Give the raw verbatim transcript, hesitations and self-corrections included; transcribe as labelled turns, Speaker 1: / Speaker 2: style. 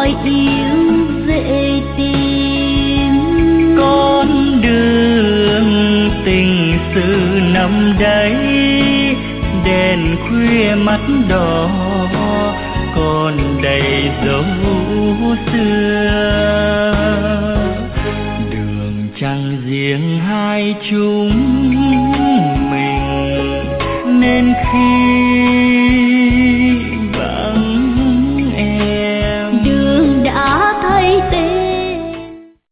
Speaker 1: gọi yêu dễ tìm.
Speaker 2: Con đường tình sự nằm đây, đèn khuya mắt đỏ còn đầy dấu xưa. Đường chẳng riêng hai chúng mình, nên khi